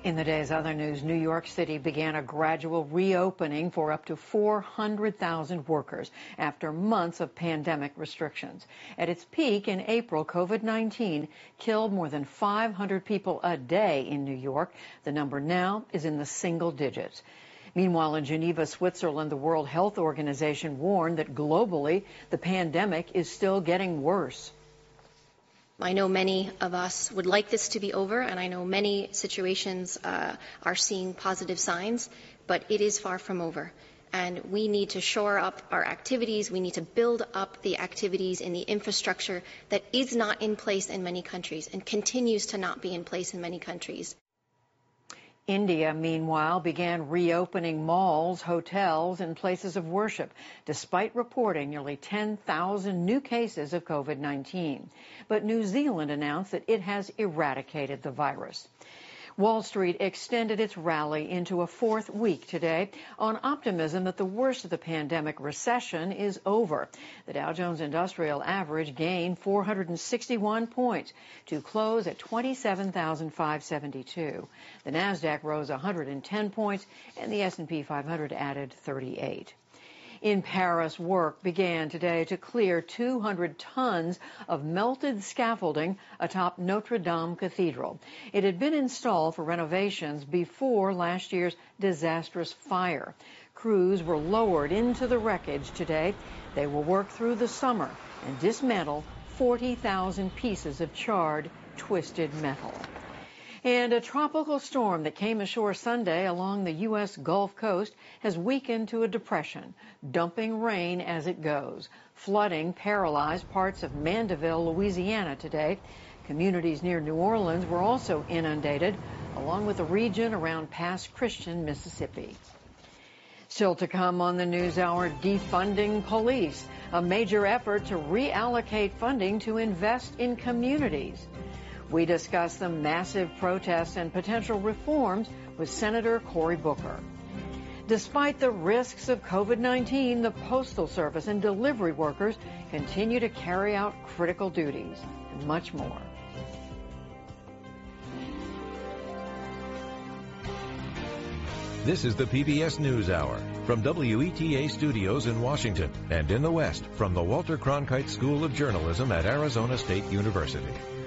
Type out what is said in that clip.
In the day's other news, New York City began a gradual reopening for up to 400,000 workers after months of pandemic restrictions. At its peak in April, COVID-19 killed more than 500 people a day in New York. The number now is in the single digits. Meanwhile, in Geneva, Switzerland, the World Health Organization warned that globally the pandemic is still getting worse. I know many of us would like this to be over, and I know many situations are seeing positive signs, but it is far from over. And we need to shore up our activities. We need to build up the activities in the infrastructure that is not in place in many countries and continues to not be in place in many countries. India, meanwhile, began reopening malls, hotels, and places of worship, despite reporting nearly 10,000 new cases of COVID-19. But New Zealand announced that it has eradicated the virus. Wall Street extended its rally into a fourth week today on optimism that the worst of the pandemic recession is over. The Dow Jones Industrial Average gained 461 points to close at 27,572. The Nasdaq rose 110 points and the S&P 500 added 38. In Paris, work began today to clear 200 tons of melted scaffolding atop Notre Dame Cathedral. It had been installed for renovations before last year's disastrous fire. Crews were lowered into the wreckage today. They will work through the summer and dismantle 40,000 pieces of charred, twisted metal. And a tropical storm that came ashore Sunday along the U.S. Gulf Coast has weakened to a depression, dumping rain as it goes. Flooding paralyzed parts of Mandeville, Louisiana today. Communities near New Orleans were also inundated, along with the region around Pass Christian, Mississippi. Still to come on the NewsHour, defunding police, a major effort to reallocate funding to invest in communities. We discuss the massive protests and potential reforms with Senator Cory Booker. Despite the risks of COVID-19, the Postal Service and delivery workers continue to carry out critical duties, and much more. This is the PBS NewsHour from WETA Studios in Washington and in the West from the Walter Cronkite School of Journalism at Arizona State University.